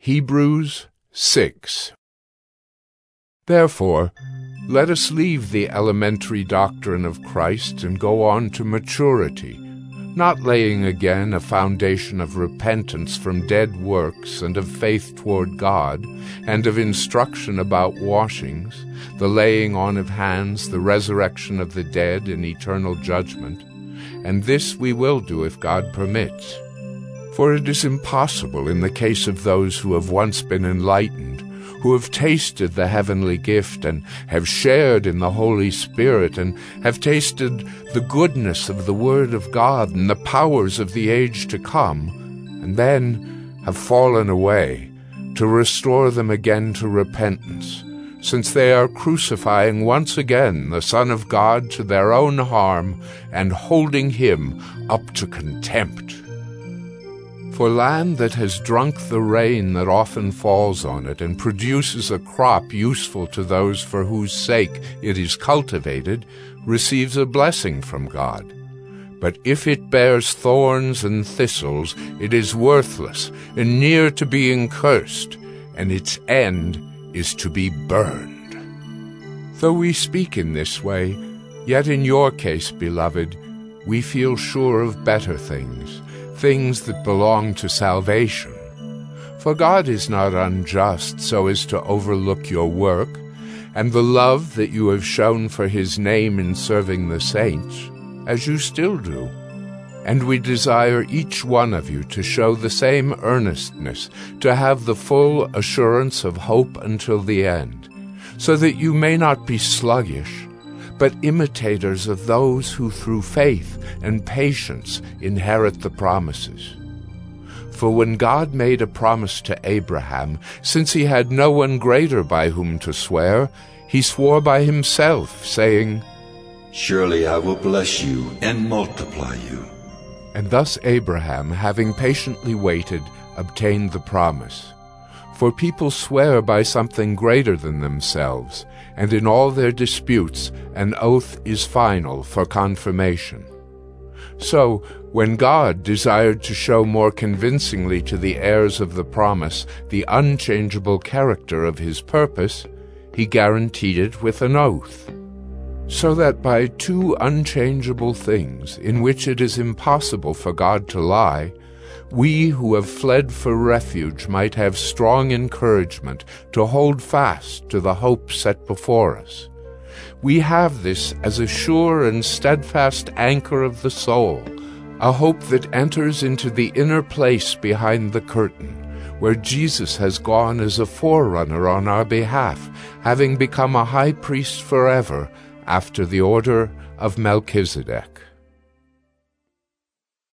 Hebrews 6. Therefore, let us leave the elementary doctrine of Christ and go on to maturity, not laying again a foundation of repentance from dead works and of faith toward God, and of instruction about washings, the laying on of hands, the resurrection of the dead, and eternal judgment. And this we will do if God permits. For it is impossible in the case of those who have once been enlightened, who have tasted the heavenly gift and have shared in the Holy Spirit and have tasted the goodness of the Word of God and the powers of the age to come, and then have fallen away, to restore them again to repentance, since they are crucifying once again the Son of God to their own harm and holding him up to contempt. For land that has drunk the rain that often falls on it and produces a crop useful to those for whose sake it is cultivated, receives a blessing from God. But if it bears thorns and thistles, it is worthless and near to being cursed, and its end is to be burned. Though we speak in this way, yet in your case, beloved, we feel sure of better things, things that belong to salvation. For God is not unjust so as to overlook your work, and the love that you have shown for his name in serving the saints, as you still do. And we desire each one of you to show the same earnestness, to have the full assurance of hope until the end, so that you may not be sluggish, but imitators of those who through faith and patience inherit the promises. For when God made a promise to Abraham, since he had no one greater by whom to swear, he swore by himself, saying, "Surely I will bless you and multiply you." And thus Abraham, having patiently waited, obtained the promise. For people swear by something greater than themselves, and in all their disputes an oath is final for confirmation. So, when God desired to show more convincingly to the heirs of the promise the unchangeable character of his purpose, he guaranteed it with an oath, so that by two unchangeable things, in which it is impossible for God to lie, we who have fled for refuge might have strong encouragement to hold fast to the hope set before us. We have this as a sure and steadfast anchor of the soul, a hope that enters into the inner place behind the curtain, where Jesus has gone as a forerunner on our behalf, having become a high priest forever, after the order of Melchizedek.